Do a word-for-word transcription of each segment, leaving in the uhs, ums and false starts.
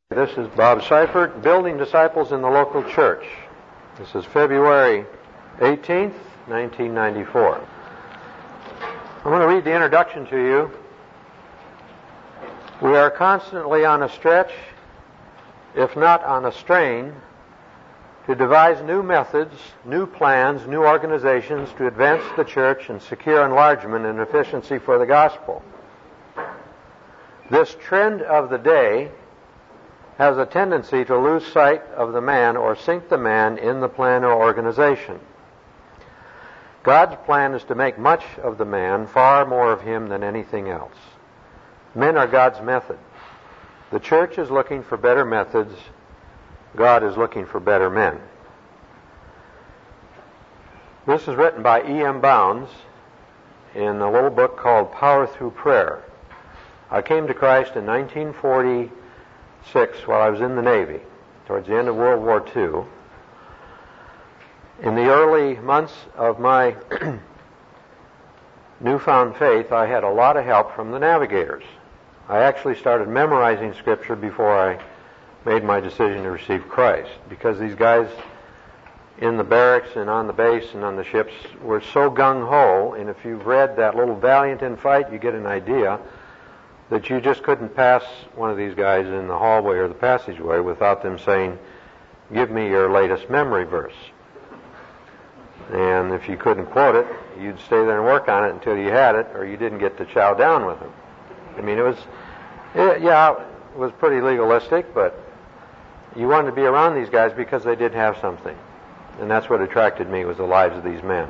This is Bob Seifert, Building Disciples in the Local Church. This is February eighteenth, nineteen ninety-four. I'm going to read the introduction to you. We are constantly on a stretch, if not on a strain, to devise new methods, new plans, new organizations to advance the church and secure enlargement and efficiency for the gospel. This trend of the day has a tendency to lose sight of the man or sink the man in the plan or organization. God's plan is to make much of the man, far more of him than anything else. Men are God's method. The church is looking for better methods. God is looking for better men. This is written by E M Bounds in a little book called Power Through Prayer. I came to Christ in nineteen forty-six while I was in the Navy, towards the end of World War Two. In the early months of my newfound faith, I had a lot of help from the navigators. I actually started memorizing Scripture before I made my decision to receive Christ, because these guys in the barracks and on the base and on the ships were so gung-ho, and if you've read that little Valiant in Fight, you get an idea that you just couldn't pass one of these guys in the hallway or the passageway without them saying, "Give me your latest memory verse." And if you couldn't quote it, you'd stay there and work on it until you had it, or you didn't get to chow down with them. I mean, it was, it, yeah, it was pretty legalistic, but you wanted to be around these guys because they did have something. And that's what attracted me, was the lives of these men.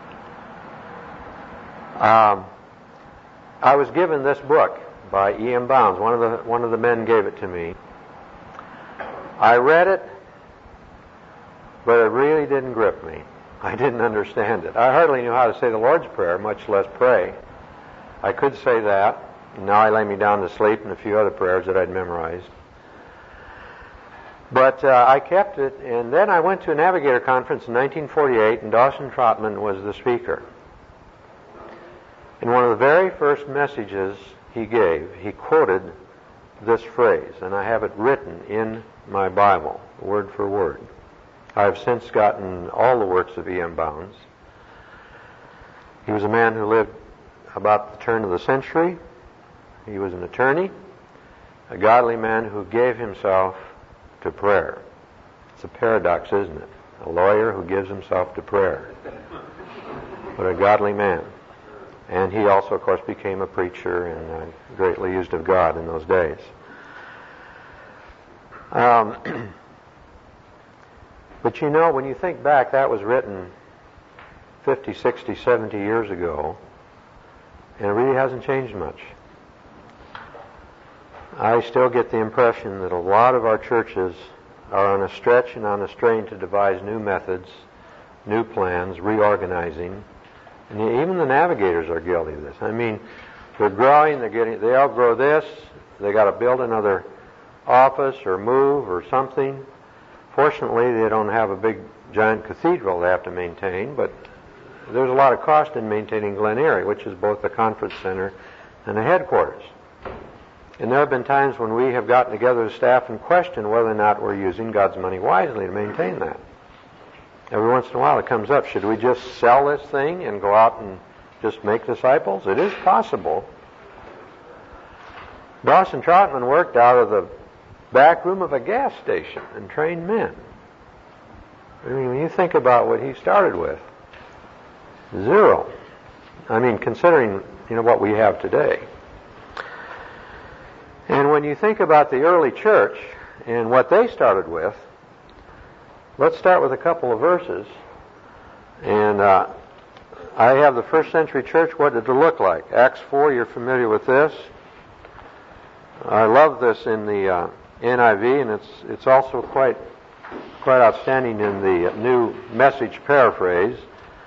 Um, I was given this book by E M Bounds. One of the one of the men gave it to me. I read it, but it really didn't grip me. I didn't understand it. I hardly knew how to say the Lord's Prayer, much less pray. I could say that. Now I lay me down to sleep, and a few other prayers that I'd memorized. But uh, I kept it, and then I went to a Navigator conference in nineteen forty-eight, and Dawson Trotman was the speaker. In one of the very first messages he gave, he quoted this phrase, and I have it written in my Bible, word for word. I have since gotten all the works of E M Bounds. He was a man who lived about the turn of the century. He was an attorney, a godly man who gave himself to prayer. It's a paradox, isn't it? A lawyer who gives himself to prayer. But a godly man. And he also, of course, became a preacher and uh, greatly used of God in those days. Um, but you know, when you think back, that was written fifty, sixty, seventy years ago, and it really hasn't changed much. I still get the impression that a lot of our churches are on a stretch and on a strain to devise new methods, new plans, reorganizing. And even the navigators are guilty of this. I mean, they're growing, they're getting, they outgrow this, they got to build another office or move or something. Fortunately, they don't have a big giant cathedral they have to maintain, but there's a lot of cost in maintaining Glen Eyrie, which is both a conference center and a headquarters. And there have been times when we have gotten together as staff and questioned whether or not we're using God's money wisely to maintain that. Every once in a while it comes up, should we just sell this thing and go out and just make disciples? It is possible. Dawson Trotman worked out of the back room of a gas station and trained men. I mean, when you think about what he started with, zero. I mean, considering, you know, what we have today. And when you think about the early church and what they started with, let's start with a couple of verses. And uh, I have the first century church. What did it look like? Acts four, you're familiar with this. I love this in the uh, N I V, and it's it's also quite quite outstanding in the New Message paraphrase.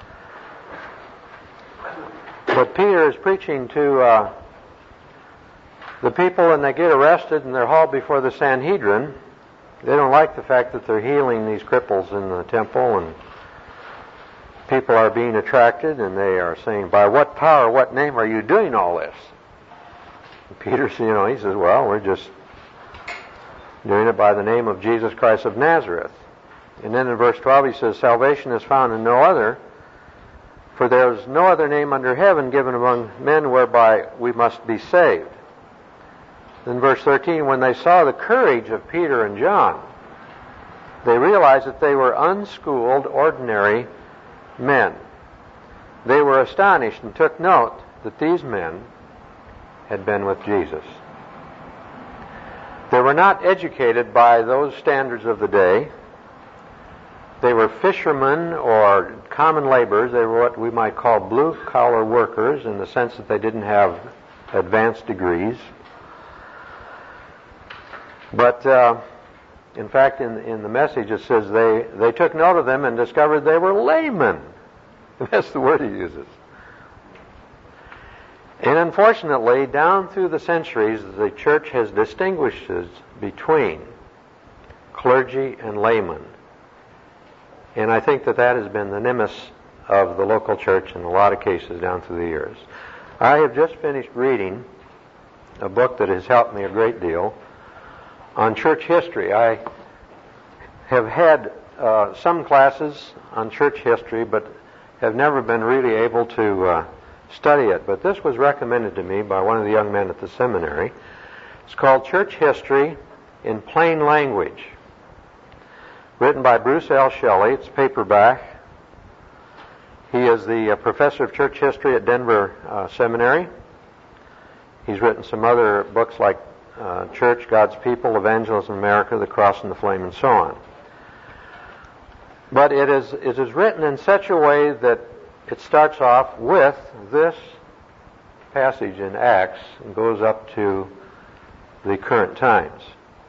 But Peter is preaching to uh, the people, and they get arrested, and they're hauled before the Sanhedrin. They don't like the fact that they're healing these cripples in the temple, and people are being attracted, and they are saying, "By what power, what name are you doing all this?" And Peter, you know, he says, "Well, we're just doing it by the name of Jesus Christ of Nazareth. And then in verse twelve he says, salvation is found in no other, for there is no other name under heaven given among men whereby we must be saved. In verse thirteen, when they saw the courage of Peter and John, they realized that they were unschooled, ordinary men. They were astonished and took note that these men had been with Jesus. They were not educated by those standards of the day. They were fishermen or common laborers. They were what we might call blue-collar workers in the sense that they didn't have advanced degrees. But uh, in fact, in, in the message it says they, they took note of them and discovered they were laymen. That's the word he uses. And unfortunately, down through the centuries, the church has distinguished between clergy and laymen. And I think that that has been the nimbus of the local church in a lot of cases down through the years. I have just finished reading a book that has helped me a great deal on church history. I have had uh, some classes on church history, but have never been really able to uh, study it. But this was recommended to me by one of the young men at the seminary. It's called Church History in Plain Language, written by Bruce L. Shelley. It's paperback. He is the uh, professor of church history at Denver uh, Seminary. He's written some other books like uh, Church, God's People, Evangelism in America, The Cross and the Flame, and so on. But it is, it is written in such a way that it starts off with this passage in Acts and goes up to the current times.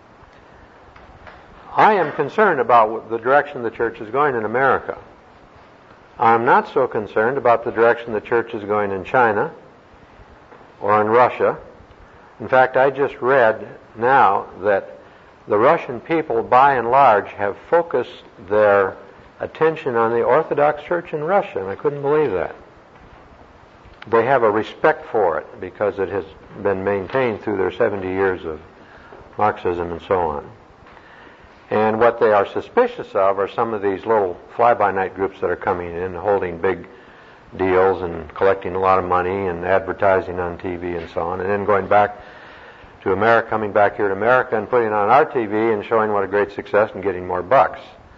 I am concerned about the direction the church is going in America. I'm not so concerned about the direction the church is going in China or in Russia. In fact, I just read now that the Russian people, by and large, have focused their attention on the Orthodox Church in Russia, and I couldn't believe that. They have a respect for it because it has been maintained through their seventy years of Marxism and so on. And what they are suspicious of are some of these little fly-by-night groups that are coming in, holding big deals and collecting a lot of money and advertising on T V and so on, and then going back to America, coming back here to America and putting on our T V and showing what a great success and getting more bucks.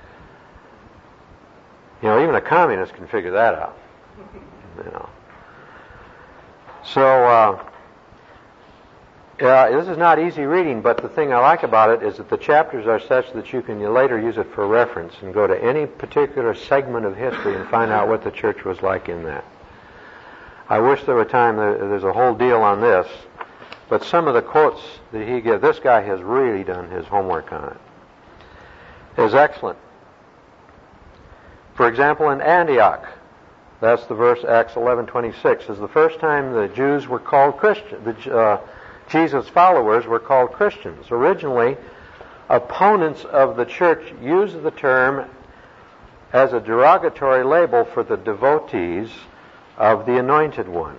You know, even a communist can figure that out. You know. So, uh, yeah, this is not easy reading, but the thing I like about it is that the chapters are such that you can later use it for reference and go to any particular segment of history and find out what the church was like in that. I wish there were time, there's a whole deal on this, but some of the quotes that he gives, this guy has really done his homework on it, is excellent. For example, in Antioch, that's the verse, Acts eleven twenty-six, is the first time the Jews were called Christians. The, uh, Jesus' followers were called Christians. Originally, opponents of the church used the term as a derogatory label for the devotees of the Anointed One.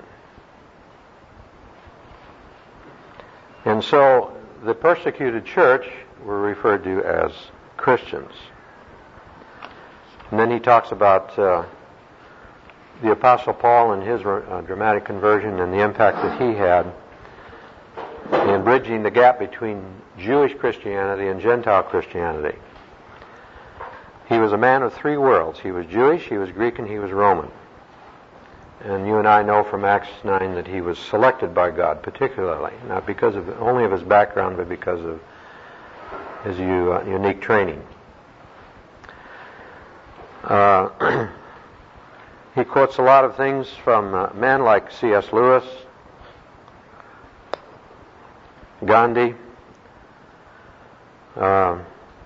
And so the persecuted church were referred to as Christians. And then he talks about uh, the Apostle Paul and his uh, dramatic conversion and the impact that he had in bridging the gap between Jewish Christianity and Gentile Christianity. He was a man of three worlds. He was Jewish, he was Greek, and he was Roman. And you and I know from Acts nine that he was selected by God particularly, not because of only of his background, but because of his uh, unique training. Uh, he quotes a lot of things from uh, men like C S Lewis, Gandhi, uh,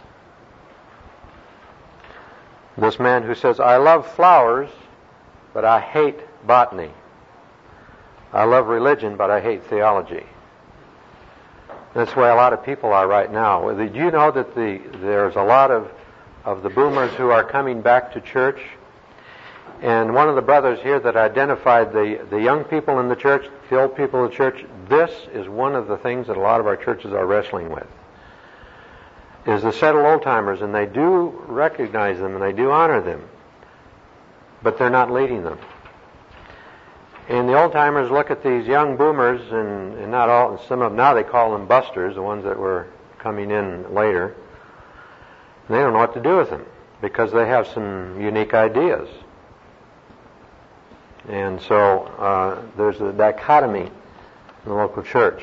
this man who says, I love flowers, but I hate botany. I love religion, but I hate theology. That's the way a lot of people are right now. Do you know that the there's a lot of, of the boomers who are coming back to church? And one of the brothers here that identified the, the young people in the church, the old people in the church, this is one of the things that a lot of our churches are wrestling with. is the settled old-timers, and they do recognize them and they do honor them, but they're not leading them. And the old-timers look at these young boomers, and, and not all, and some of them now they call them busters, the ones that were coming in later, and they don't know what to do with them because they have some unique ideas. And so uh, there's a dichotomy in the local church.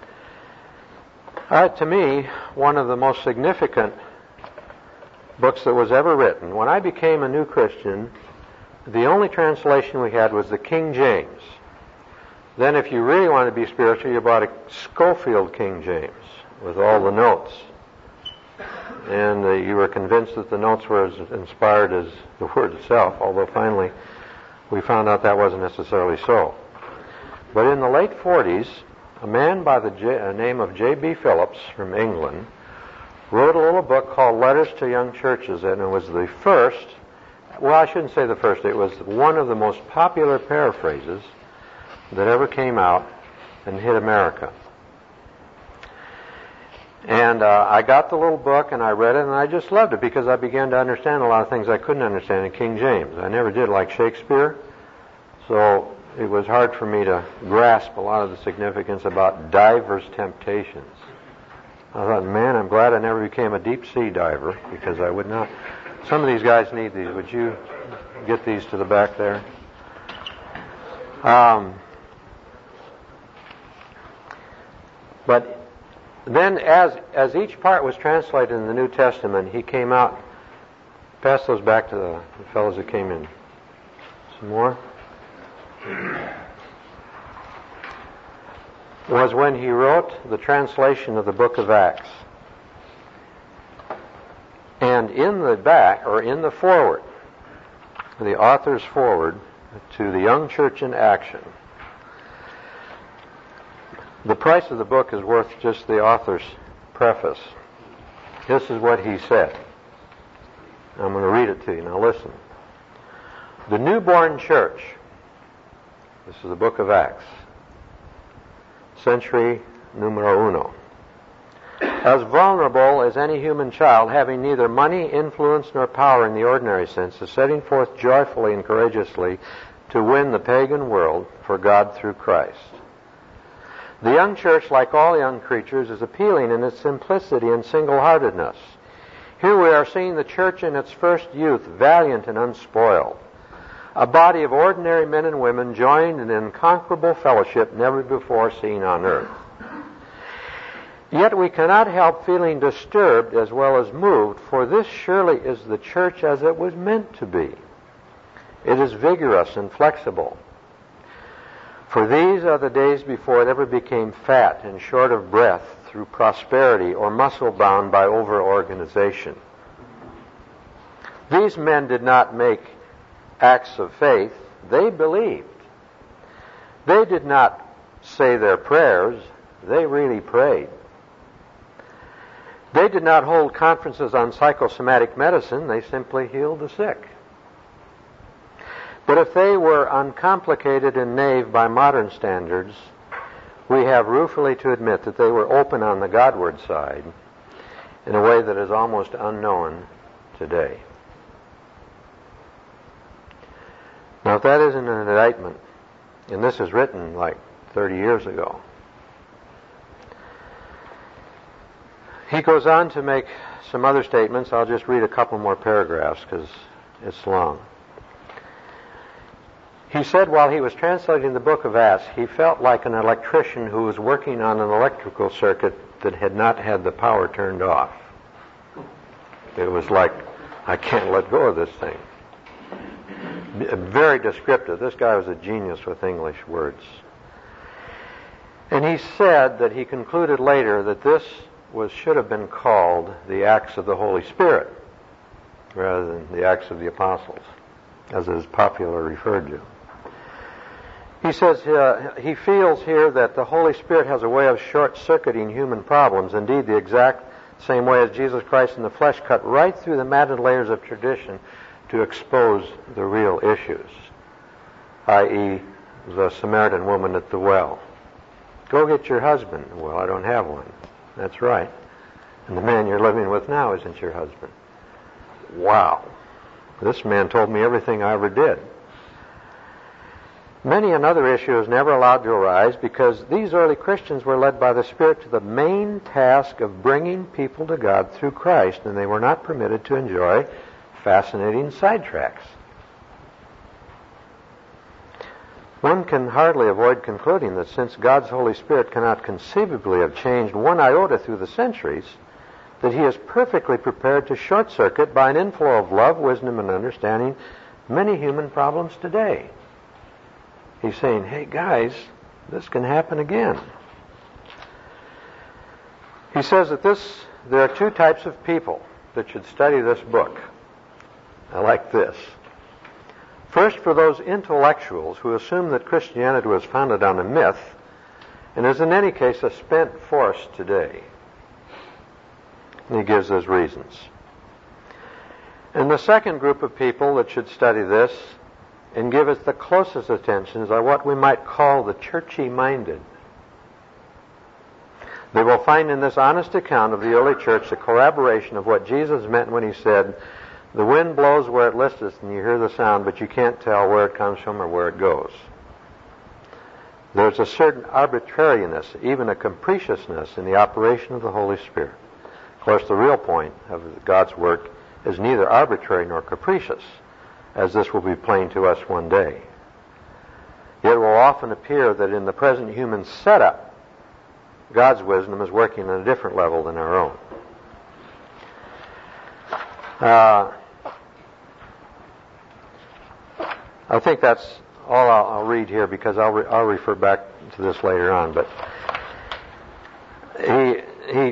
Uh, to me, one of the most significant books that was ever written, when I became a new Christian, the only translation we had was the King James. Then if you really wanted to be spiritual, you bought a Schofield King James with all the notes. And uh, you were convinced that the notes were as inspired as the Word itself, although finally we found out that wasn't necessarily so. But in the late forties, a man by the J, uh, name of J B Phillips from England wrote a little book called Letters to Young Churches, and it was the first, well, I shouldn't say the first, it was one of the most popular paraphrases that ever came out and hit America. And uh, I got the little book and I read it and I just loved it because I began to understand a lot of things I couldn't understand in King James. I never did like Shakespeare, so it was hard for me to grasp a lot of the significance about divers temptations. I thought, man, I'm glad I never became a deep sea diver because I would not. Some of these guys need these. Would you get these to the back there? Um, but then as as each part was translated in the New Testament, he came out. Pass those back to the, the fellows that came in. Some more? Was when he wrote the translation of the book of Acts. And in the back, or in the foreword, the author's foreword to the Young Church in Action, the price of the book is worth just the author's preface. This is what he said. I'm going to read it to you. Now listen. The newborn church, this is the book of Acts, century numero uno, as vulnerable as any human child, having neither money, influence, nor power in the ordinary sense, is setting forth joyfully and courageously to win the pagan world for God through Christ. The young church, like all young creatures, is appealing in its simplicity and single-heartedness. Here we are seeing the church in its first youth, valiant and unspoiled. A body of ordinary men and women joined in unconquerable fellowship never before seen on earth. Yet we cannot help feeling disturbed as well as moved, for this surely is the church as it was meant to be. It is vigorous and flexible. For these are the days before it ever became fat and short of breath through prosperity or muscle-bound by over-organization. These men did not make acts of faith. They believed. They did not say their prayers. They really prayed. They did not hold conferences on psychosomatic medicine. They simply healed the sick. But if they were uncomplicated and naive by modern standards, we have ruefully to admit that they were open on the Godward side in a way that is almost unknown today. Now, if that isn't an indictment, and this is written like thirty years ago, he goes on to make some other statements. I'll just read a couple more paragraphs because it's long. He said while he was translating the book of Acts, he felt like an electrician who was working on an electrical circuit that had not had the power turned off. It was like, I can't let go of this thing. Very descriptive. This guy was a genius with English words. And he said that he concluded later that this was should have been called the Acts of the Holy Spirit rather than the Acts of the Apostles, as it is popularly referred to. He says uh, he feels here that the Holy Spirit has a way of short-circuiting human problems. Indeed, the exact same way as Jesus Christ in the flesh cut right through the matted layers of tradition to expose the real issues, that is the Samaritan woman at the well. Go get your husband. Well, I don't have one. That's right. And the man you're living with now isn't your husband. Wow. This man told me everything I ever did. Many another issue is never allowed to arise because these early Christians were led by the Spirit to the main task of bringing people to God through Christ, and they were not permitted to enjoy fascinating sidetracks. One can hardly avoid concluding that since God's Holy Spirit cannot conceivably have changed one iota through the centuries, that He is perfectly prepared to short-circuit by an inflow of love, wisdom, and understanding many human problems today. He's saying, hey guys, this can happen again. He says that this, there are two types of people that should study this book. I like this. First, for those intellectuals who assume that Christianity was founded on a myth and is in any case a spent force today. And he gives those reasons. And the second group of people that should study this and give us the closest attentions are what we might call the churchy-minded. They will find in this honest account of the early church the corroboration of what Jesus meant when He said, the wind blows where it listeth, and you hear the sound, but you can't tell where it comes from or where it goes. There's a certain arbitrariness, even a capriciousness in the operation of the Holy Spirit. Of course, the real point of God's work is neither arbitrary nor capricious, as this will be plain to us one day. Yet it will often appear that in the present human setup, God's wisdom is working on a different level than our own. Uh, I think that's all I'll, I'll read here because I'll, re- I'll refer back to this later on. But he he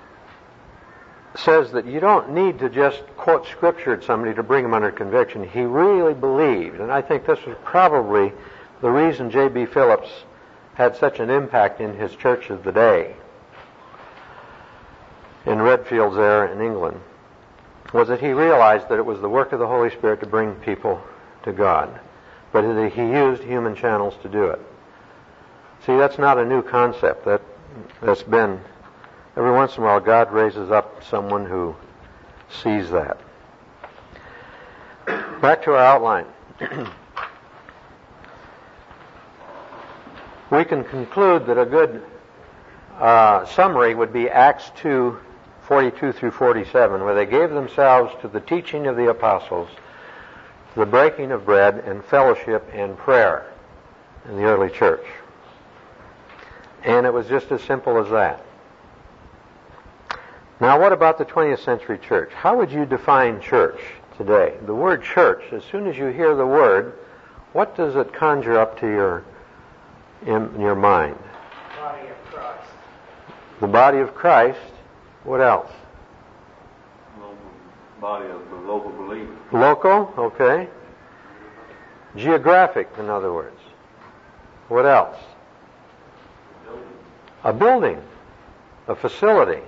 says that you don't need to just quote Scripture at somebody to bring them under conviction. He really believed, and I think this was probably the reason J B Phillips had such an impact in his church of the day in Redfields there in England, was that he realized that it was the work of the Holy Spirit to bring people to God, but that he used human channels to do it. See, that's not a new concept. That, that's been, every once in a while, God raises up someone who sees that. Back to our outline. We can conclude that a good uh, summary would be Acts two, forty-two through forty-seven, where they gave themselves to the teaching of the apostles, to the breaking of bread and fellowship and prayer in the early church. And it was just as simple as that. Now, what about the twentieth century church? How would you define church today? The word church, as soon as you hear the word, what does it conjure up to your in your mind? Body of Christ. The body of Christ. What else? Local body of the local believers. Local, okay. Geographic, in other words. What else? Building. A building, a facility.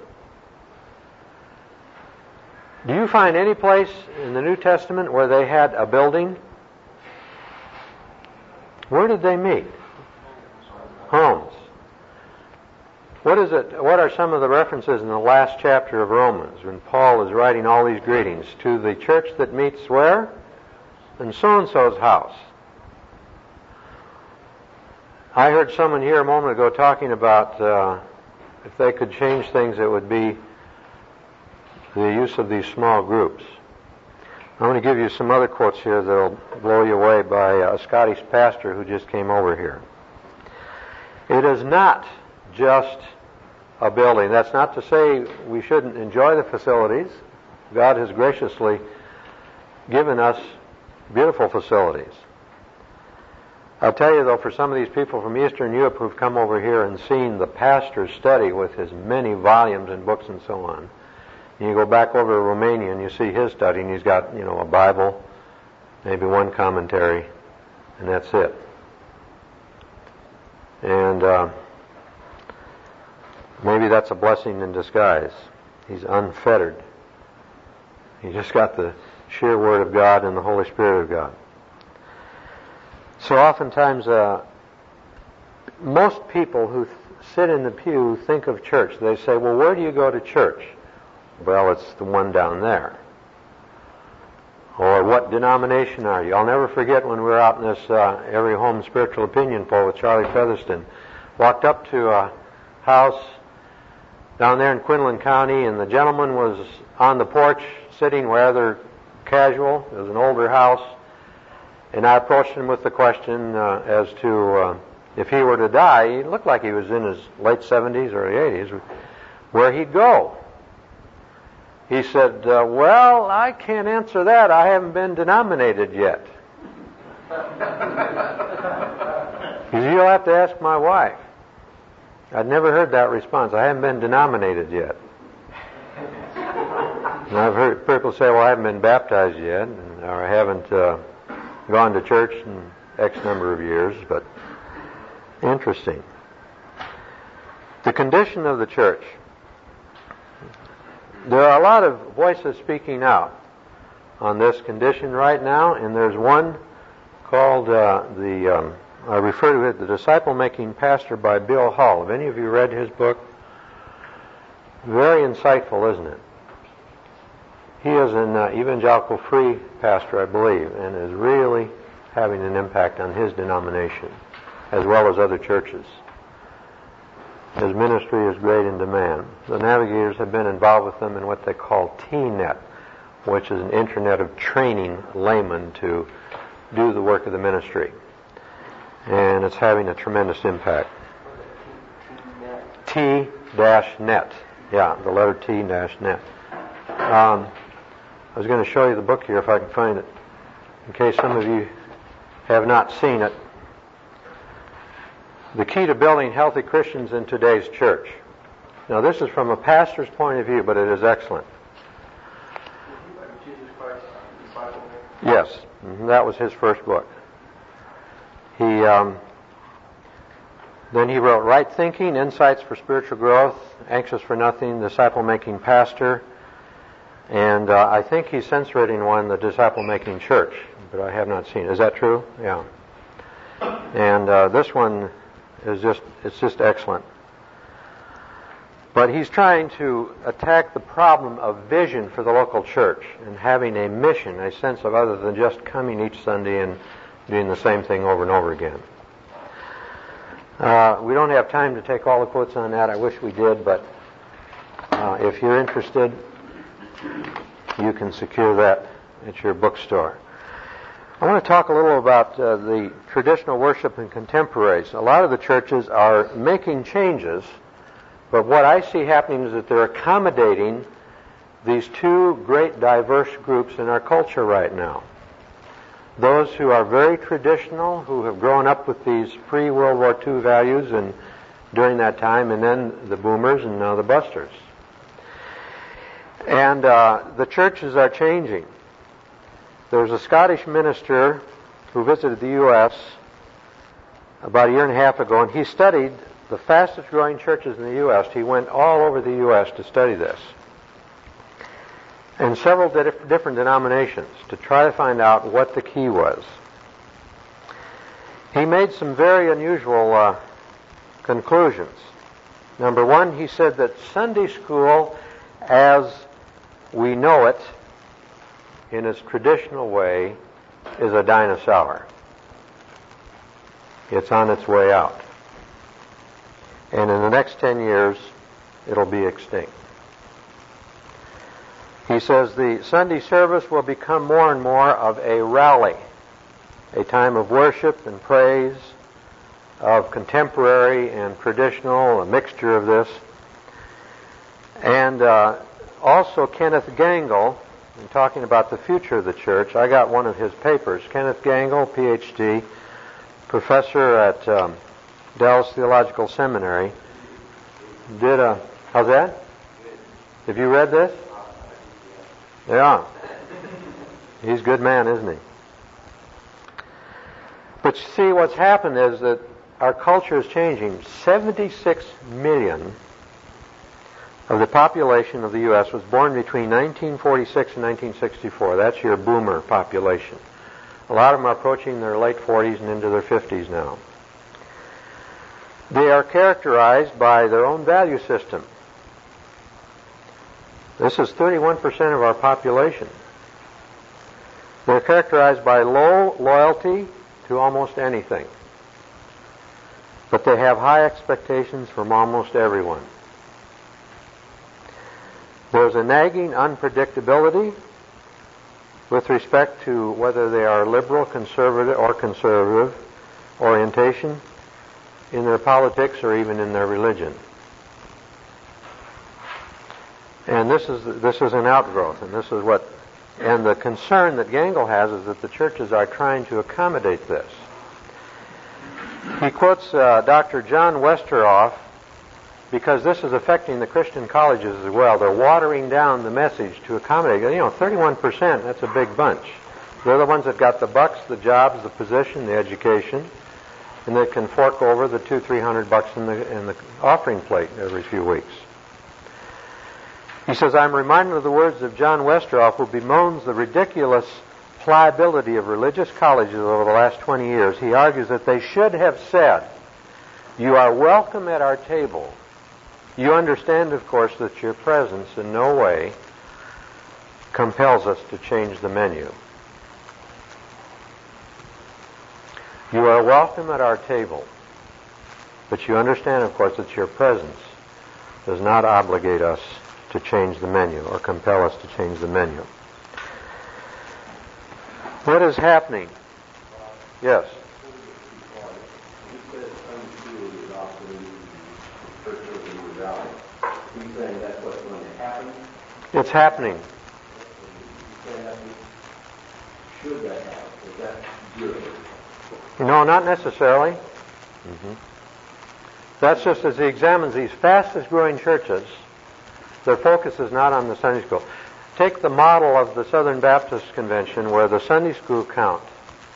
Do you find any place in the New Testament where they had a building? Where did they meet? Homes. What is it? What are some of the references in the last chapter of Romans when Paul is writing all these greetings to the church that meets where? In so-and-so's house. I heard someone here a moment ago talking about uh, if they could change things, it would be the use of these small groups. I'm going to give you some other quotes here that will blow you away by a Scottish pastor who just came over here. It is not just a building. That's not to say we shouldn't enjoy the facilities. God has graciously given us beautiful facilities. I'll tell you, though, for some of these people from Eastern Europe who've come over here and seen the pastor's study with his many volumes and books and so on, and you go back over to Romania and you see his study, and he's got, you know, a Bible, maybe one commentary, and that's it. And uh, maybe that's a blessing in disguise. He's unfettered. He just got the sheer Word of God and the Holy Spirit of God. So oftentimes, uh, most people who th- sit in the pew think of church. They say, well, where do you go to church? Well, it's the one down there. Or what denomination are you? I'll never forget when we were out in this uh, Every Home Spiritual Opinion poll with Charlie Featherston. Walked up to a house down there in Quinlan County, and the gentleman was on the porch sitting rather casual. It was an older house. And I approached him with the question uh, as to uh, if he were to die, he looked like he was in his late seventies, early eighties, where he'd go. He said, uh, well, I can't answer that. I haven't been denominated yet. He said, you'll have to ask my wife. I'd never heard that response. I haven't been denominated yet. And I've heard people say, well, I haven't been baptized yet, and, or I haven't uh, gone to church in X number of years, but interesting. The condition of the church. There are a lot of voices speaking out on this condition right now, and there's one called uh, the, um, I refer to it, The Disciple-Making Pastor by Bill Hull. Have any of you read his book? Very insightful, isn't it? He is an uh, evangelical free pastor, I believe, and is really having an impact on his denomination, as well as other churches. His ministry is great in demand. The Navigators have been involved with them in what they call T net, which is an internet of training laymen to do the work of the ministry. And it's having a tremendous impact. T net. Yeah, the letter T net. Um, I was going to show you the book here if I can find it, in case some of you have not seen it. The Key to Building Healthy Christians in Today's Church. Now, this is from a pastor's point of view, but it is excellent. Yes, that was his first book. He um, then he wrote Right Thinking, Insights for Spiritual Growth, Anxious for Nothing, Disciple-Making Pastor, and uh, I think he's censoring one, The Disciple-Making Church, but I have not seen it. Is that true? Yeah. And uh, this one is just, it's just excellent. But he's trying to attack the problem of vision for the local church and having a mission, a sense of other than just coming each Sunday and doing the same thing over and over again. Uh, we don't have time to take all the quotes on that. I wish we did, but uh, if you're interested, you can secure that at your bookstore. I want to talk a little about uh, the traditional worship and contemporaries. A lot of the churches are making changes, but what I see happening is that they're accommodating these two great diverse groups in our culture right now. Those who are very traditional, who have grown up with these pre-World War Two values and during that time, and then the boomers and now the busters. And uh, the churches are changing. There was a Scottish minister who visited the U S about a year and a half ago, and he studied the fastest growing churches in the U S He went all over the U S to study this. And several di- different denominations to try to find out what the key was. He made some very unusual uh, conclusions. Number one, he said that Sunday school, as we know it, in its traditional way, is a dinosaur. It's on its way out. And in the next ten years, it'll be extinct. He says the Sunday service will become more and more of a rally, a time of worship and praise, of contemporary and traditional, a mixture of this. And uh, also Kenneth Gangle, in talking about the future of the church, I got one of his papers. Kenneth Gangle, P H D, professor at um, Dallas Theological Seminary, did a, how's that? Have you read this? Yeah. He's a good man, isn't he? But you see, what's happened is that our culture is changing. seventy-six million of the population of the U S was born between nineteen forty-six and nineteen sixty-four. That's your boomer population. A lot of them are approaching their late forties and into their fifties now. They are characterized by their own value system. This is thirty-one percent of our population. They're characterized by low loyalty to almost anything. But they have high expectations from almost everyone. There's a nagging unpredictability with respect to whether they are liberal, conservative, or conservative orientation in their politics or even in their religion. And this is this is an outgrowth, and this is what, and the concern that Gangel has is that the churches are trying to accommodate this. He quotes uh, Doctor John Westeroff, because this is affecting the Christian colleges as well. They're watering down the message to accommodate. You know, thirty-one percent, that's a big bunch. They're the ones that got the bucks, the jobs, the position, the education, and they can fork over the two, three hundred bucks in the in the offering plate every few weeks. He says, I'm reminded of the words of John Westeroff, who bemoans the ridiculous pliability of religious colleges over the last twenty years. He argues that they should have said, you are welcome at our table. You understand, of course, that your presence in no way compels us to change the menu. You are welcome at our table, but you understand, of course, that your presence does not obligate us to change the menu or compel us to change the menu. What is happening? Yes. It's happening. Should that happen? Is that good? No, not necessarily. Mm-hmm. That's just as he examines these fastest growing churches, their focus is not on the Sunday school. Take the model of the Southern Baptist Convention where the Sunday school count,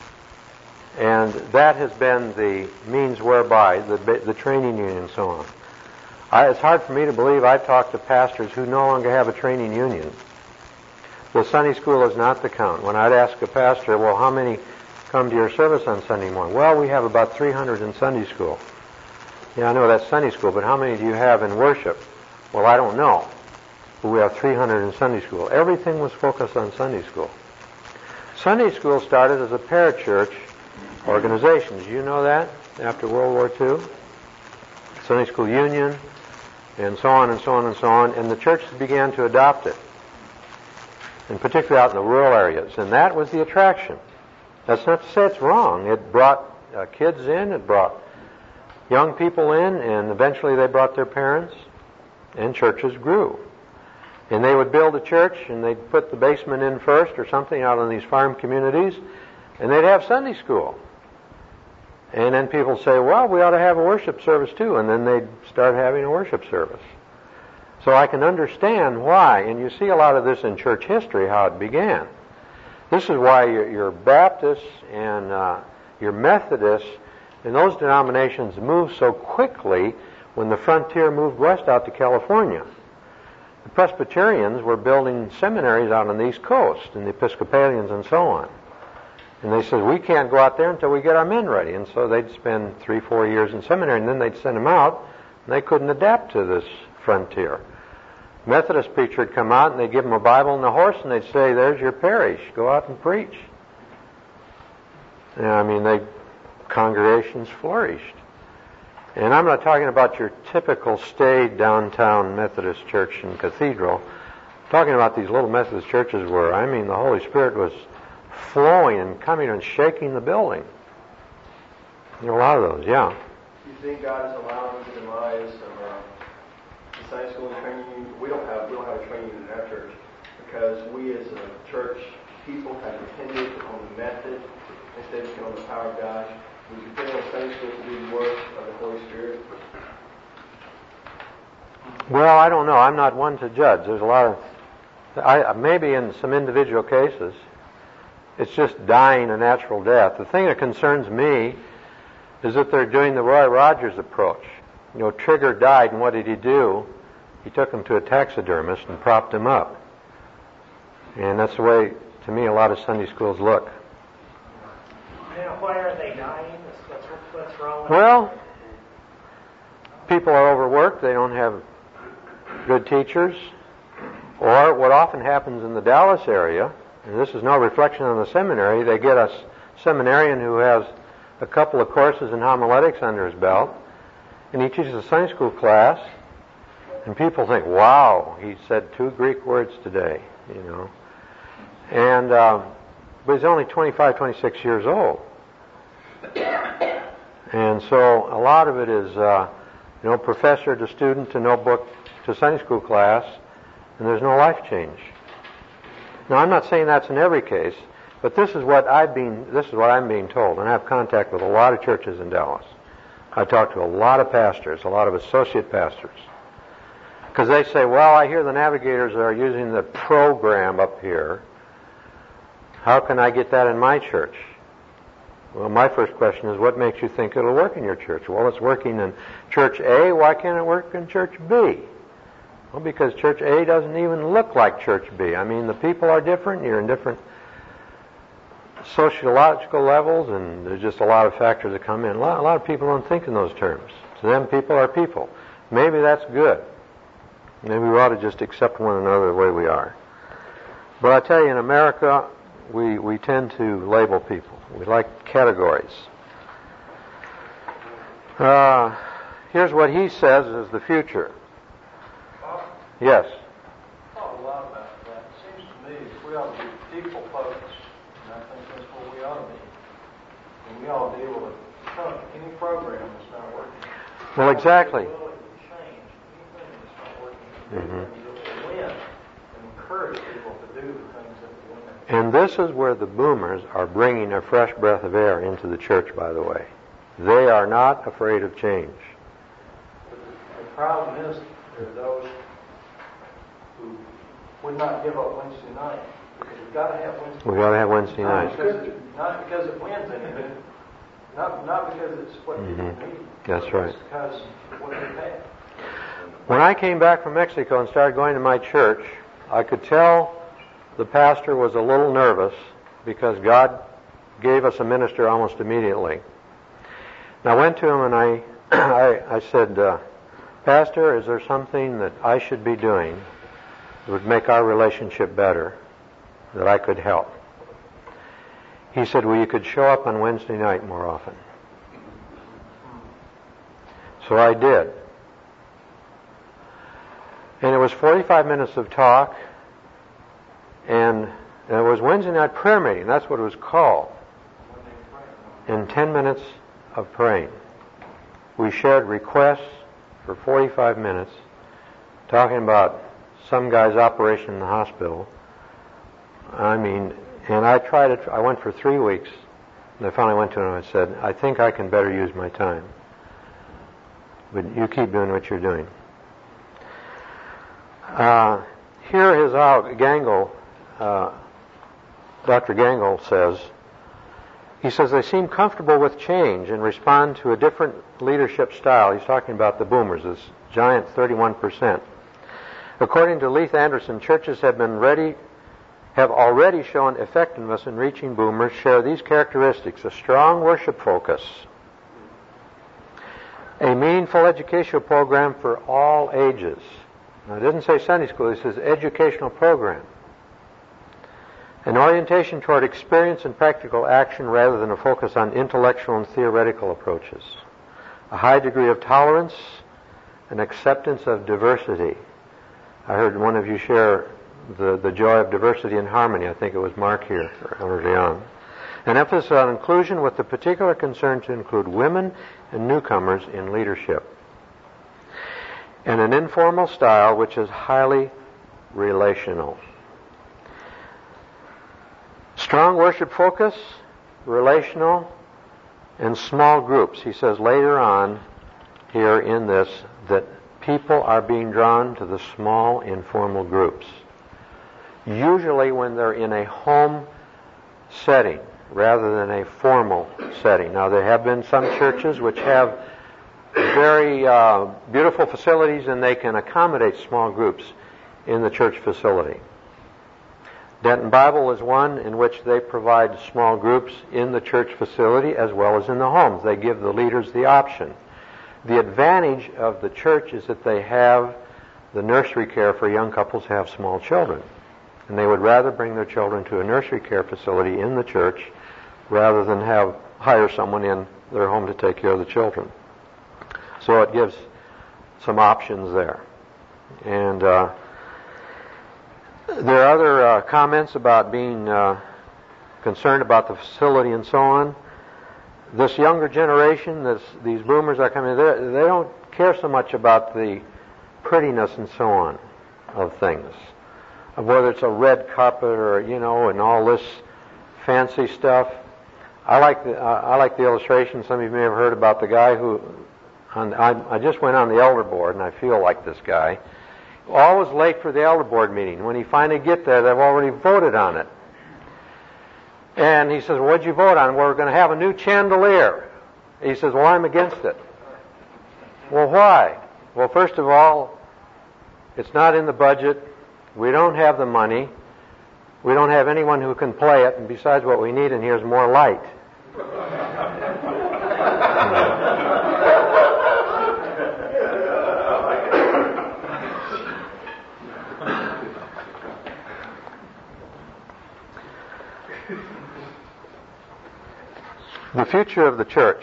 and that has been the means whereby the, the training union and so on. I, it's hard for me to believe I've talked to pastors who no longer have a training union. The Sunday school is not the count. When I'd ask a pastor, well, how many come to your service on Sunday morning? Well, we have about three hundred in Sunday school. Yeah, I know that's Sunday school, but how many do you have in worship? Well, I don't know. But we have three hundred in Sunday school. Everything was focused on Sunday school. Sunday school started as a parachurch organization. Did you know that after World War Two? Sunday School Union, and so on and so on and so on, and the churches began to adopt it, and particularly out in the rural areas, and that was the attraction. That's not to say it's wrong. It brought uh, kids in, it brought young people in, and eventually they brought their parents, and churches grew. And they would build a church, and they'd put the basement in first or something out in these farm communities, and they'd have Sunday school. And then people say, well, we ought to have a worship service too, and then they'd start having a worship service. So I can understand why, and you see a lot of this in church history, how it began. This is why your, your Baptists and uh, your Methodists and those denominations moved so quickly when the frontier moved west out to California. The Presbyterians were building seminaries out on the East Coast, and the Episcopalians and so on. And they said, we can't go out there until we get our men ready. And so they'd spend three, four years in seminary, and then they'd send them out, and they couldn't adapt to this frontier. Methodist preacher would come out, and they'd give them a Bible and a horse, and they'd say, there's your parish. Go out and preach. And, I mean, they congregations flourished. And I'm not talking about your typical staid downtown Methodist church and cathedral. I'm talking about these little Methodist churches where, I mean, the Holy Spirit was flowing and coming and shaking the building. There are a lot of those, yeah. Do you think God is allowing the demise of uh, the Sunday school training union? We don't have we don't have a training union in our church because we as a church people have depended on the method instead of on the power of God. We depend on Sunday school to do the work of the Holy Spirit. Well, I don't know. I'm not one to judge. There's a lot of, I, maybe in some individual cases, it's just dying a natural death. The thing that concerns me is that they're doing the Roy Rogers approach. You know, Trigger died, and what did he do? He took him to a taxidermist and propped him up. And that's the way, to me, a lot of Sunday schools look. And why are they dying? What's, what's wrong with Well, people are overworked. They don't have good teachers. Or what often happens in the Dallas area, and this is no reflection on the seminary, they get a seminarian who has a couple of courses in homiletics under his belt, and he teaches a Sunday school class, and people think, wow, he said two Greek words today, you know. And, um, but he's only twenty-five, twenty-six years old. And so a lot of it is, uh, you know, professor to student to notebook to Sunday school class, and there's no life change. Now, I'm not saying that's in every case, but this is what I've been, this is what I'm being told, and I have contact with a lot of churches in Dallas. I talk to a lot of pastors, a lot of associate pastors. Because they say, well, I hear the Navigators are using the program up here. How can I get that in my church? Well, my first question is, what makes you think it'll work in your church? Well, it's working in Church A. Why can't it work in Church B? Well, because Church A doesn't even look like Church B. I mean, the people are different. You're in different sociological levels, and there's just a lot of factors that come in. A lot, a lot of people don't think in those terms. To them, people are people. Maybe that's good. Maybe we ought to just accept one another the way we are. But I tell you, in America, we, we tend to label people. We like categories. Uh, here's what he says is the future. Bob, Yes. I thought a lot about that. It seems to me if we ought to be people focused, and I think that's what we ought to be. And we ought to be able to cut any program that's not working. Well, exactly. We're willing to change anything that's not working. Mm-hmm. And to win and encourage people to do the things that we win. And this is where the boomers are bringing a fresh breath of air into the church, by the way. They are not afraid of change. But the, the problem is there are those who would not give up Wednesday night. Because we've got to have Wednesday We've got to have Wednesday not nights. because it, not because it wins anything. Not, not because it's what people Mm-hmm. need. That's but right. It's because what they pay. When I came back from Mexico and started going to my church, I could tell the pastor was a little nervous because God gave us a minister almost immediately. And I went to him and I, I, I said, uh, Pastor, is there something that I should be doing that would make our relationship better, that I could help? He said, well, you could show up on Wednesday night more often. So I did. And it was forty-five minutes of talk, and it was Wednesday night prayer meeting. That's what it was called. And ten minutes of praying. We shared requests for forty-five minutes, talking about some guy's operation in the hospital. I mean, and I tried it. I went for three weeks, and I finally went to him and I said, I think I can better use my time. But you keep doing what you're doing. Uh, here is how Gangle, uh, Doctor Gangle says, he says they seem comfortable with change and respond to a different leadership style. He's talking about the boomers, this giant thirty-one percent. According to Leith Anderson, churches have been ready, have already shown effectiveness in reaching boomers, share these characteristics: a strong worship focus, a meaningful educational program for all ages. Now, it doesn't say Sunday school, it says educational program. An orientation toward experience and practical action rather than a focus on intellectual and theoretical approaches. A high degree of tolerance and acceptance of diversity. I heard one of you share the, the joy of diversity and harmony. I think it was Mark here early on. An emphasis on inclusion with the particular concern to include women and newcomers in leadership. And an informal style which is highly relational. Strong worship focus, relational, and small groups. He says later on here in this that people are being drawn to the small informal groups. Usually when they're in a home setting rather than a formal setting. Now, there have been some churches which have very uh, beautiful facilities and they can accommodate small groups in the church facility. Denton Bible is one in which they provide small groups in the church facility as well as in the homes. They give the leaders the option. The advantage of the church is that they have the nursery care for young couples who have small children. And they would rather bring their children to a nursery care facility in the church rather than have hire someone in their home to take care of the children. So it gives some options there. And uh, there are other uh, comments about being uh, concerned about the facility and so on. This younger generation, this, these boomers are coming, they don't care so much about the prettiness and so on of things, of whether it's a red carpet or, you know, and all this fancy stuff. I like the uh, I like the illustration. Some of you may have heard about the guy who, on, I, I just went on the elder board, and I feel like this guy. Always late for the elder board meeting. When he finally get there, they've already voted on it. And he says, well, what'd you vote on? Well, we're going to have a new chandelier. He says, well, I'm against it. Well, why? Well, first of all, it's not in the budget. We don't have the money. We don't have anyone who can play it. And besides, what we need in here is more light. The future of the church.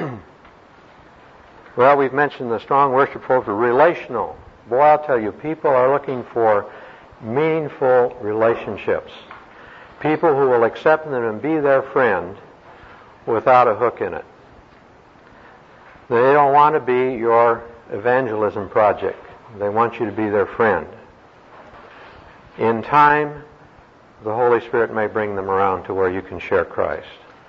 Well, we've mentioned the strong worship folks are relational. Boy, I'll tell you, people are looking for meaningful relationships. People who will accept them and be their friend without a hook in it. They don't want to be your evangelism project. They want you to be their friend. In time, the Holy Spirit may bring them around to where you can share Christ.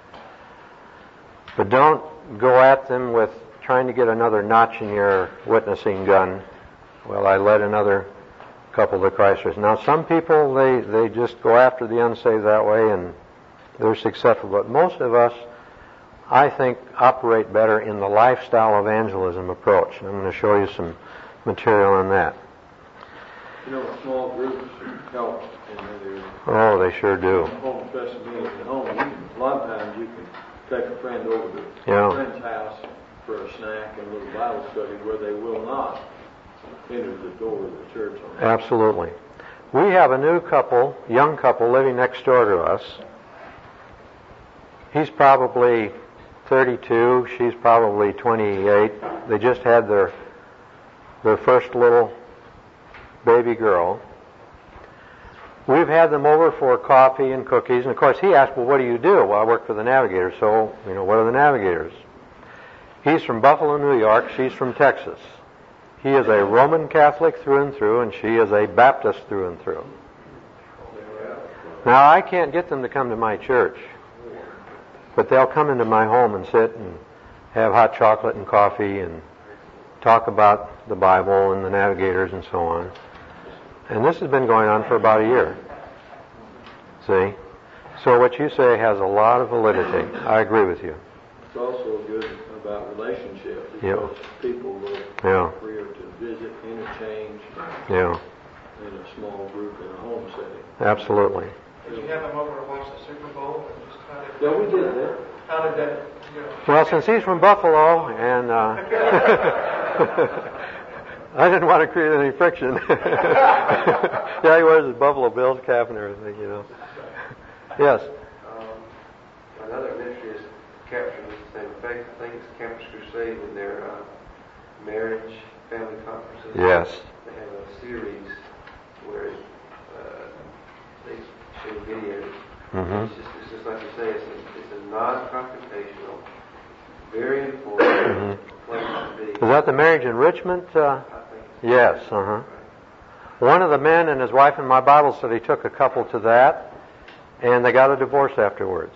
But don't go at them with trying to get another notch in your witnessing gun. Well, I led another couple to Christ. Now, some people, they, they just go after the unsaved that way, and they're successful. But most of us, I think, operate better in the lifestyle evangelism approach. And I'm going to show you some material on that. You know, small groups help in their Oh, they sure do. home, especially being at home. You can, a lot of times you can take a friend over to Yeah. a friend's house for a snack and a little Bible study where they will not enter the door of the church. On Absolutely. We have a new couple, young couple, living next door to us. He's probably thirty-two. She's probably twenty-eight. They just had their their first little baby girl. We've had them over for coffee and cookies, and of course he asked, well, what do you do? Well, I work for the Navigators, so, you know, what are the Navigators? He's from Buffalo, New York. She's from Texas. He is a Roman Catholic through and through, and she is a Baptist through and through. Now, I can't get them to come to my church, but they'll come into my home and sit and have hot chocolate and coffee and talk about the Bible and the Navigators and so on. And this has been going on for about a year. See? So what you say has a lot of validity. I agree with you. It's also good about relationships because Yep. people will Yeah. freer to visit, interchange Yeah, in a small group in a home setting. absolutely. Did you have them over to watch the Super Bowl? And just how did, Yeah, we did that. how did that, you know? Well, since he's from Buffalo, and uh, I didn't want to create any friction. Yeah, he wears his Buffalo Bills cap and everything, you know. Yes. Um, another ministry is capturing the same faith. I think it's Campus Crusade in their uh, marriage family conferences. Yes. They have a series where uh, they show videos. Mm-hmm. It's just, it's just like you say, it's a, it's a non-confrontational, very important Mm-hmm. place to be. Is that the marriage enrichment? Uh, I think yes. Uh-huh. One of the men and his wife in my Bible study took a couple to that, and they got a divorce afterwards.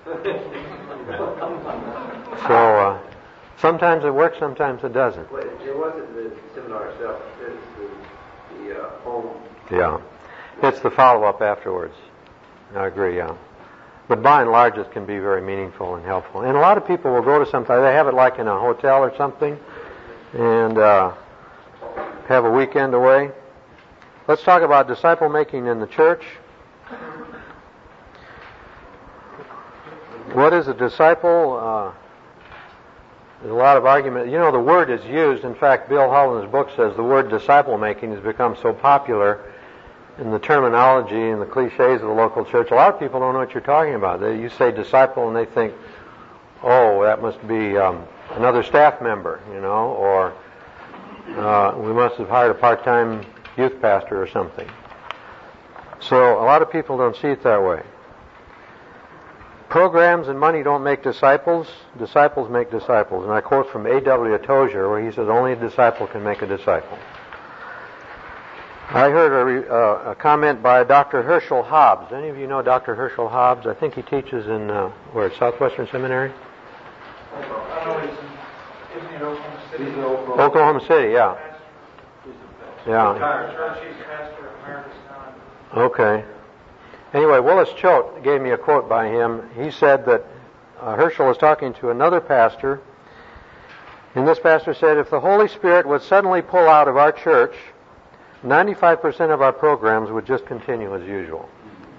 So uh, sometimes it works, sometimes it doesn't. Well, it wasn't the seminar itself. It was the, the uh, home. Yeah. It's the follow-up afterwards. I agree, yeah. But by and large, it can be very meaningful and helpful. And a lot of people will go to something, they have it like in a hotel or something, and uh, have a weekend away. Let's talk about disciple making in the church. What is a disciple? Uh, There's a lot of argument. You know, the word is used. In fact, Bill Hull in his book says the word disciple making has become so popular in the terminology and the cliches of the local church. A lot of people don't know what you're talking about. They, you say disciple and they think, oh, that must be um, another staff member, you know, or uh, we must have hired a part-time youth pastor or something. So a lot of people don't see it that way. Programs and money don't make disciples. Disciples make disciples. And I quote from A W Tozier, where he says, only a disciple can make a disciple. I heard a, re, uh, a comment by Doctor Herschel Hobbs. Any of you know Doctor Herschel Hobbs? I think he teaches in, uh, where, Southwestern Seminary? I know he's in, isn't he in Oklahoma City? He's in Oklahoma. Oklahoma City, yeah. Yeah. Retired. He's pastor of America's Time. Okay. Anyway, Willis Choate gave me a quote by him. He said that uh, Herschel was talking to another pastor, and this pastor said, if the Holy Spirit would suddenly pull out of our church, ninety-five percent of our programs would just continue as usual.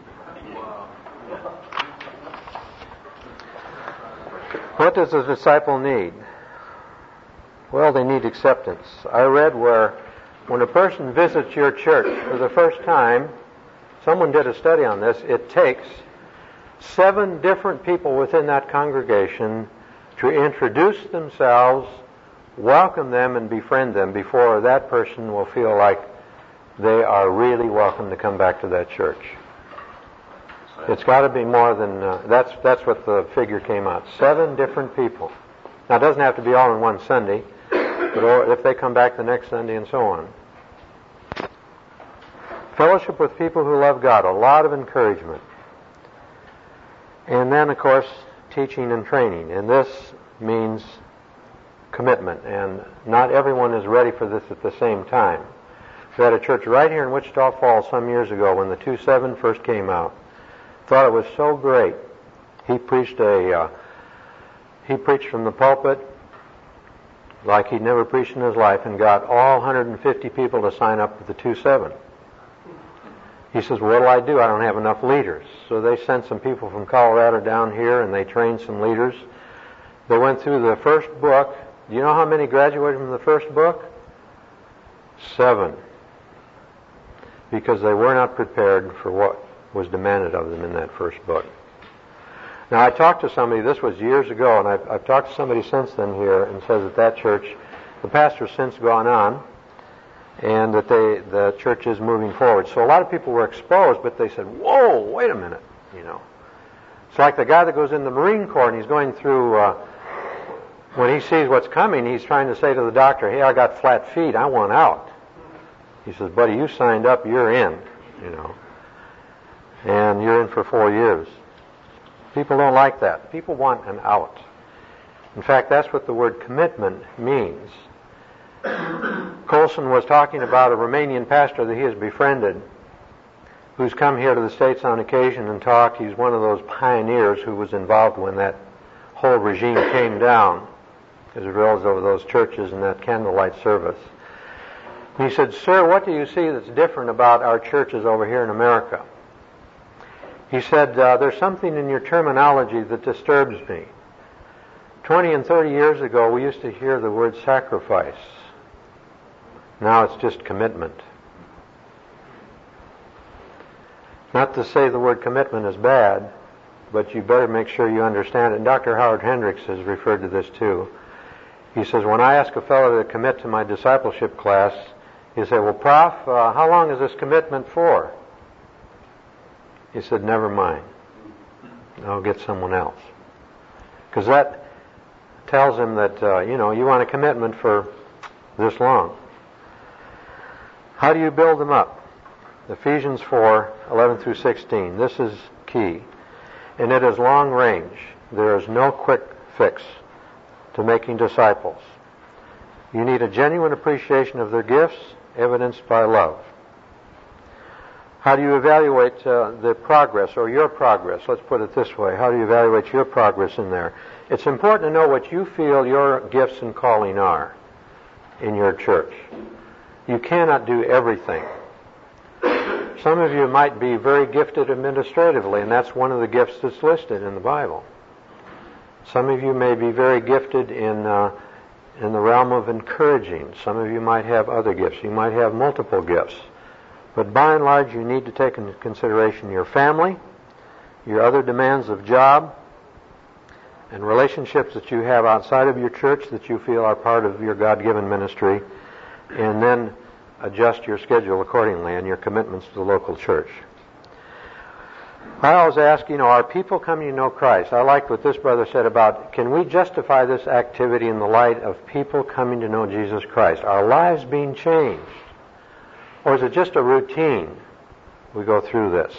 What does a disciple need? Well, they need acceptance. I read where when a person visits your church for the first time, someone did a study on this, it takes seven different people within that congregation to introduce themselves, welcome them, and befriend them before that person will feel like they are really welcome to come back to that church. It's got to be more than, uh, that's that's what the figure came out. Seven different people. Now, it doesn't have to be all in one Sunday, but or if they come back the next Sunday and so on. Fellowship with people who love God, a lot of encouragement. And then, of course, teaching and training. And this means commitment. And not everyone is ready for this at the same time. We had a church right here in Wichita Falls some years ago when the two seven first came out. Thought it was so great. He preached a, uh, he preached from the pulpit like he'd never preached in his life and got all one hundred fifty people to sign up for the two seven. He says, what'll I do? I don't have enough leaders. So they sent some people from Colorado down here and they trained some leaders. They went through the first book. Do you know how many graduated from the first book? Seven. Because they were not prepared for what was demanded of them in that first book. Now, I talked to somebody, this was years ago, and I've, I've talked to somebody since then here, and says that that church, the pastor's since gone on, and that they, the church is moving forward. So a lot of people were exposed, but they said, whoa, wait a minute, you know. It's like the guy that goes in the Marine Corps, and he's going through, uh, when he sees what's coming, he's trying to say to the doctor, hey, I got flat feet, I want out. He says, buddy, you signed up, you're in, you know. And you're in for four years. People don't like that. People want an out. In fact, that's what the word commitment means. Colson was talking about a Romanian pastor that he has befriended who's come here to the States on occasion and talked. He's one of those pioneers who was involved when that whole regime came down, as well as over those churches and that candlelight service. He said, sir, what do you see that's different about our churches over here in America? He said, uh, there's something in your terminology that disturbs me. Twenty and thirty years ago, we used to hear the word sacrifice. Now it's just commitment. Not to say the word commitment is bad, but you better make sure you understand it. And Doctor Howard Hendricks has referred to this too. He says, when I ask a fellow to commit to my discipleship class, he say, well, Prof, uh, how long is this commitment for? He said, never mind. I'll get someone else. Because that tells him that, uh, you know, you want a commitment for this long. How do you build them up? Ephesians four, eleven through sixteen. This is key. And it is long range. There is no quick fix to making disciples. You need a genuine appreciation of their gifts, evidenced by love. How do you evaluate uh, the progress, or your progress? Let's put it this way. How do you evaluate your progress in there? It's important to know what you feel your gifts and calling are in your church. You cannot do everything. Some of you might be very gifted administratively, and that's one of the gifts that's listed in the Bible. Some of you may be very gifted in uh, in the realm of encouraging. Some of you might have other gifts. You might have multiple gifts. But by and large, you need to take into consideration your family, your other demands of job, and relationships that you have outside of your church that you feel are part of your God-given ministry, and then adjust your schedule accordingly and your commitments to the local church. I always ask, you know, are people coming to know Christ? I like what this brother said about, can we justify this activity in the light of people coming to know Jesus Christ? Are lives being changed? Or is it just a routine we go through this?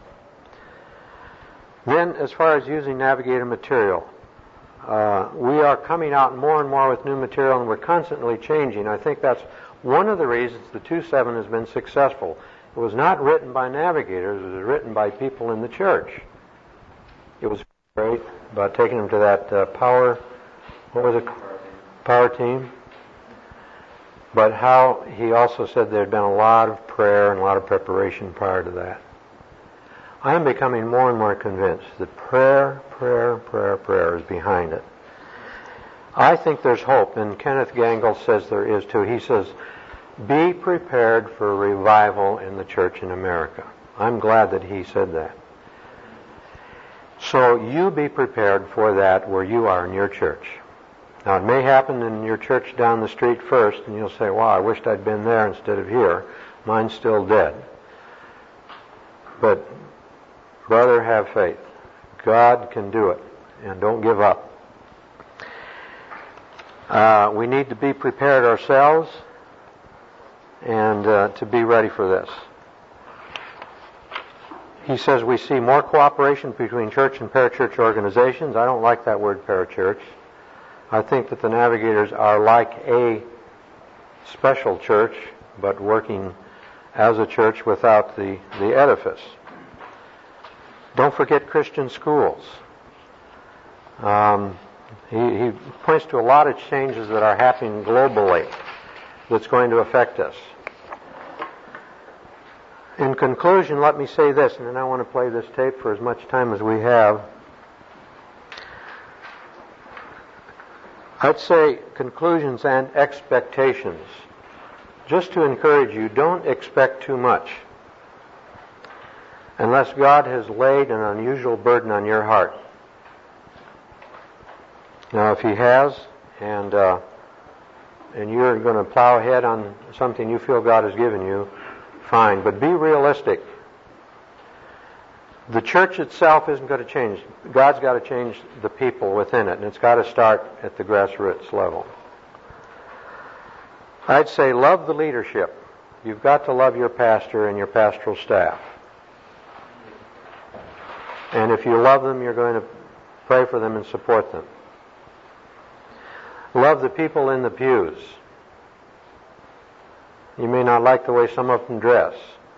Then, as far as using Navigator material, uh, we are coming out more and more with new material, and we're constantly changing. I think that's one of the reasons the two point seven has been successful. It was not written by navigators, it was written by people in the church. It was great about taking them to that uh, power, what was it? Power team. But how he also said there had been a lot of prayer and a lot of preparation prior to that. I am becoming more and more convinced that prayer, prayer, prayer, prayer is behind it. I think there's hope, and Kenneth Gangle says there is too. He says, be prepared for revival in the church in America. I'm glad that he said that. So you be prepared for that where you are in your church. Now, it may happen in your church down the street first, and you'll say, wow, I wished I'd been there instead of here. Mine's still dead. But, brother, have faith. God can do it, and don't give up. Uh, we need to be prepared ourselves and uh, to be ready for this. He says we see more cooperation between church and parachurch organizations. I don't like that word parachurch. I think that the Navigators are like a special church, but working as a church without the, the edifice. Don't forget Christian schools. Um, he, he points to a lot of changes that are happening globally that's going to affect us. In conclusion, let me say this, and then I want to play this tape for as much time as we have. I'd say conclusions and expectations. Just to encourage you, don't expect too much unless God has laid an unusual burden on your heart. Now, if He has, and uh, and you're going to plow ahead on something you feel God has given you, fine. But be realistic. The church itself isn't going to change. God's got to change the people within it, and it's got to start at the grassroots level. I'd say love the leadership. You've got to love your pastor and your pastoral staff. And if you love them, you're going to pray for them and support them. Love the people in the pews. You may not like the way some of them dress.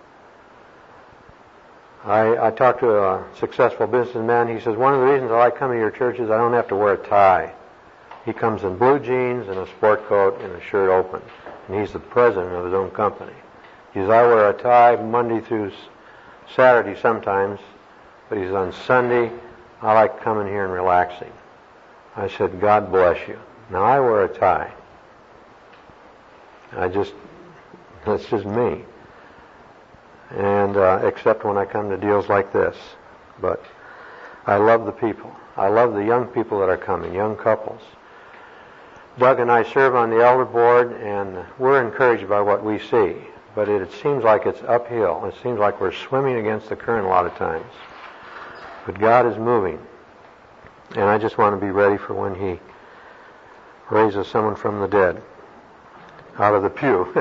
I, I talked to a successful businessman. He says, one of the reasons I like coming to your church is I don't have to wear a tie. He comes in blue jeans and a sport coat and a shirt open. And he's the president of his own company. He says, I wear a tie Monday through Saturday sometimes, but he says, on Sunday, I like coming here and relaxing. I said, God bless you. Now, I wear a tie. I just, that's just me. And uh, except when I come to deals like this. But I love the people. I love the young people that are coming, young couples. Doug and I serve on the elder board, and we're encouraged by what we see. But it, it seems like it's uphill. It seems like we're swimming against the current a lot of times. But God is moving. And I just want to be ready for when He raises someone from the dead out of the pew.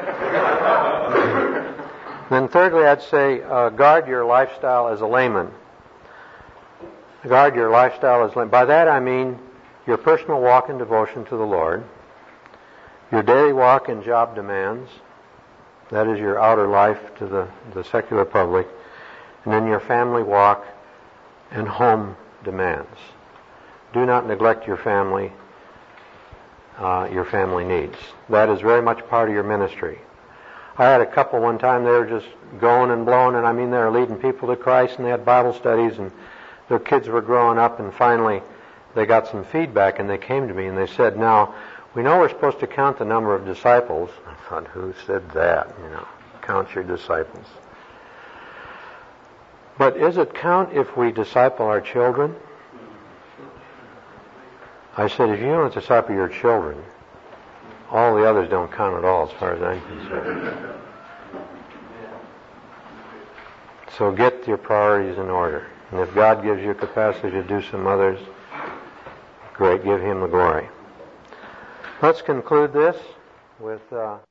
Then thirdly, I'd say uh, guard your lifestyle as a layman. Guard your lifestyle as a layman. By that I mean your personal walk in devotion to the Lord, your daily walk in job demands, that is your outer life to the, the secular public, and then your family walk and home demands. Do not neglect your family, uh, your family needs. That is very much part of your ministry. I had a couple one time, they were just going and blowing, and I mean they were leading people to Christ, and they had Bible studies, and their kids were growing up, and finally they got some feedback, and they came to me and they said, now, we know we're supposed to count the number of disciples. I thought, who said that? You know, count your disciples. But is it count if we disciple our children? I said, if you don't disciple your children, all the others don't count at all as far as I'm concerned. So get your priorities in order. And if God gives you capacity to do some others, great, give Him the glory. Let's conclude this with... Uh